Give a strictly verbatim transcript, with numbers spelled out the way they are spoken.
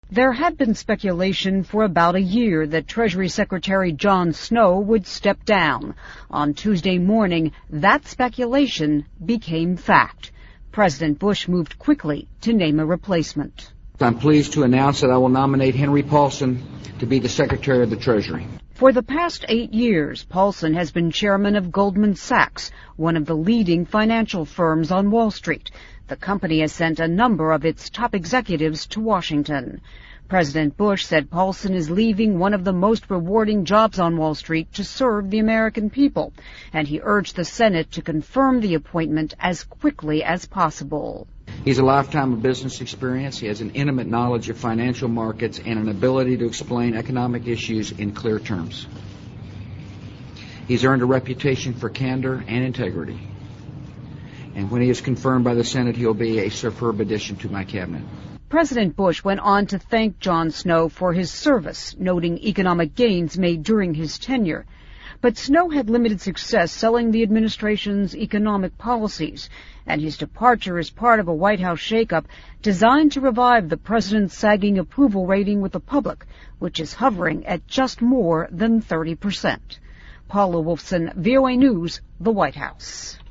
There had been speculation for about a year that Treasury Secretary John Snow would step down. On Tuesday morning, that speculation became fact. President Bush moved quickly to name a replacement. I'm pleased to announce that I will nominate Henry Paulson to be the Secretary of the Treasury. For the past eight years, Paulson has been chairman of Goldman Sachs, one of the leading financial firms on Wall Street. The company has sent a number of its top executives to Washington. President Bush said Paulson is leaving one of the most rewarding jobs on Wall Street to serve the American people, and he urged the Senate to confirm the appointment as quickly as possible. He's a lifetime of business experience. He has an intimate knowledge of financial markets and an ability to explain economic issues in clear terms. He's earned a reputation for candor and integrity. And when he is confirmed by the Senate, he'll be a superb addition to my cabinet. President Bush went on to thank John Snow for his service, noting economic gains made during his tenure. But Snow had limited success selling the administration's economic policies, and his departure is part of a White House shakeup designed to revive the president's sagging approval rating with the public, which is hovering at just more than thirty percent. Paula Wolfson, V O A News, the White House.